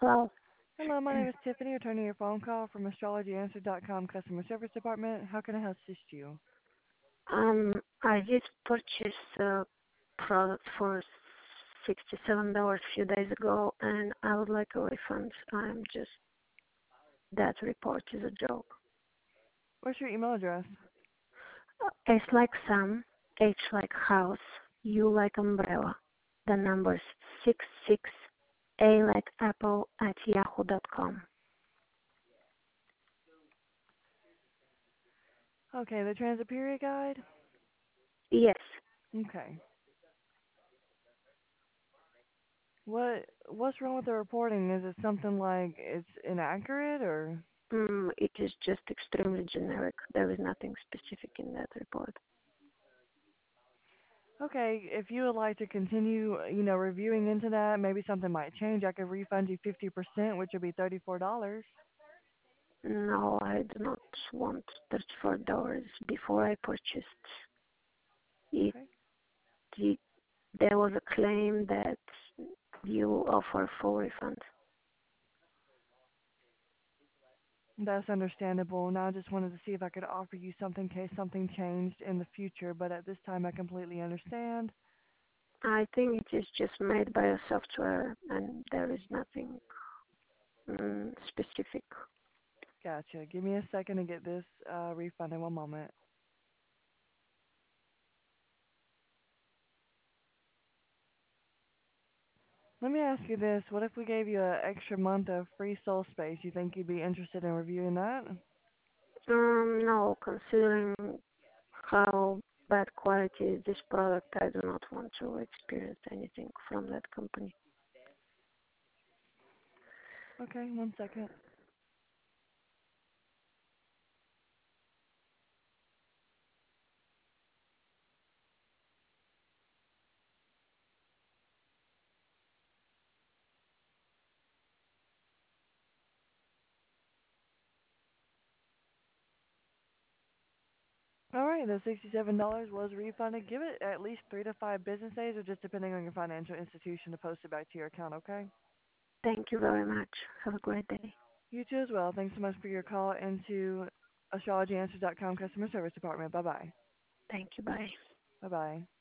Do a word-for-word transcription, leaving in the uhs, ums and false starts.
Hello. Hello, my name is Tiffany, returning your phone call from astrology answer dot com customer service department. How can I assist you? Um, I did purchase a product for sixty-seven dollars a few days ago, and I would like a refund. I'm just that report is a joke. What's your email address? S like Sam, H like house, U like umbrella. The numbers six six, A like apple at yahoo dot com. Okay, the transit period guide? Yes. Okay. What what's wrong with the reporting? Is it something like it's inaccurate or Mm, it is just extremely generic. There is nothing specific in that report. okay, if you would like to continue, you know, reviewing into that, maybe something might change. I could refund you fifty percent, which would be thirty-four dollars. No, I do not want thirty-four dollars before I purchased it. Okay. it. There was a claim that you offer full refund. That's understandable. Now I just wanted to see if I could offer you something in case something changed in the future, but at this time I completely understand. I think it is just made by a software and there is nothing mm, specific. Gotcha. Give me a second to get this uh, refunded. One moment. Let me ask you this. What if we gave you an extra month of free soul space? You think you'd be interested in reviewing that? Um, no, considering how bad quality is this product, I do not want to experience anything from that company. Okay, one second. All right, the sixty-seven dollars was refunded. Give it at least three to five business days, or just depending on your financial institution, to post it back to your account, okay? Thank you very much. Have a great day. You too as well. Thanks so much for your call into astrology answer dot com customer service department. Bye-bye. Thank you. Bye. Bye-bye.